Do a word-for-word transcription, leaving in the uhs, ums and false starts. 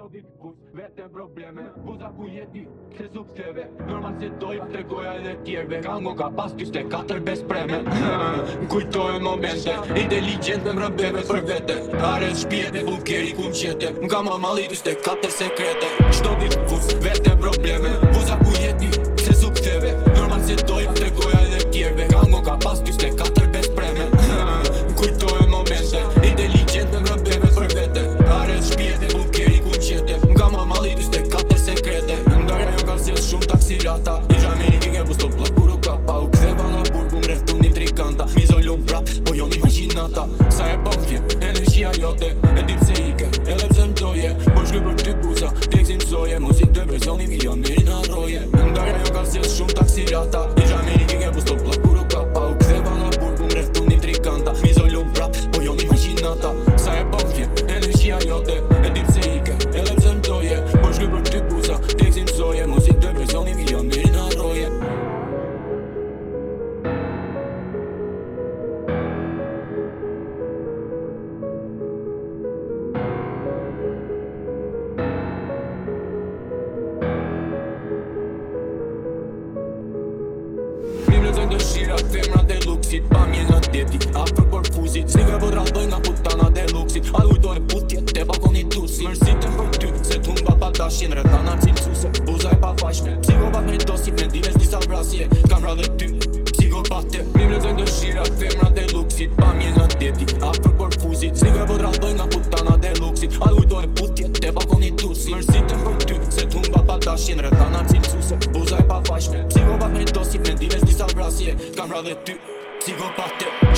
Shto diskus, vete probleme Buza ku jeti, se subseve Normal se doja të goja edhe tjerve Kango ka pas tyste katër bespreme Kujtojnë momente Inteligente më rëbeve për vete Are shpjete, bunkeri ku mqete Nga mamali tyste katër sekrete Shto diskus, vete probleme Buza ku jeti, se subseve Normal se doja të goja edhe tjerve Kango ka pas tyste katër bespreme Kujtojnë momente Inteligente më rëbeve për vete Are shpjete, bunkeri ku mqete Nga mamali tyste katër sekrete Ndarja jo ka sjell shumë taksirata Isha Amerikë ke busto plak kur u kapa U ktheva nga burgu mreftu një trikanta Mi zolun prap, po jo mi imaginata Sa e po vjen, energjia jote E dim se ike, edhe pse mdoje Po shkruj për ty buza, teksin mësoje Muzik të versioni milionerin harroje Ndarja jo ka sjell shumë taksirata Isha Amerikë ke busto plak kur u kapa U ktheva nga burgu mreftu një trikanta Mi zolun prap, po jo mi imaginata Sa e po vjen, energjia jote E dim se ike, edhe pse mdoje Po shkruj për ty buza, teksin mësoje Muzik të versioni milionerin harroje Dëshira, femrat e luksit, pamje nga deti Afër korfuzit, si ka vërradoj nga putanat e luksit A lujtojnë putjet te balkonit tusi Mërsitën për ty, se t'humba pa dashin Rëtana cilësuse, buza e pafajshme Psikopat me dosi, mendiles disa vrasje Kam radhe ty, psikopate Mi vlezojnë dëshira, femrat e luksit, pamje nga deti Afër korfuzit, si ka vërradoj nga putanat e luksit A lujtojnë putjet te balkonit tusi Mërsitën për ty, se t'humba pa dashin Rëtana cilësuse, buza e pafajshme Psikopat me dosi, mendiles disa vrasje Kam radhe ty, psikopate